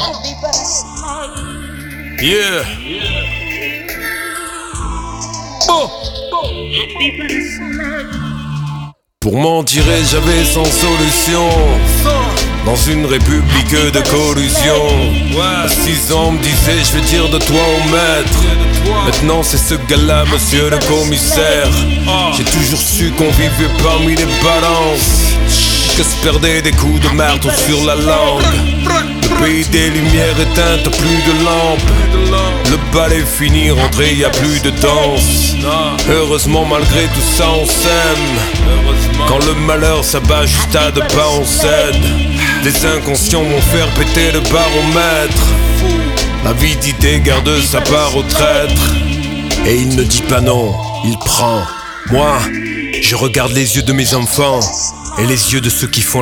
Yeah. Oh. Pour m'en tirer, j'avais sans solution. Dans une république de collusion. À 6 ans, on me disait, je vais dire de toi au maître. Maintenant, c'est ce gars-là, monsieur le commissaire. J'ai toujours su qu'on vivait parmi les balances, que se perdaient des coups de marteau sur la langue. Le pays des lumières éteintes, plus de lampes. Le bal est fini, rentré, y a plus de danse. Heureusement, malgré tout ça, on s'aime. Quand le malheur s'abat juste à 2 pas, on cède. Des inconscients vont faire péter le baromètre. La vie d'idée garde sa part au traître. Et il ne dit pas non, il prend. Moi, je regarde les yeux de mes enfants et les yeux de ceux qui font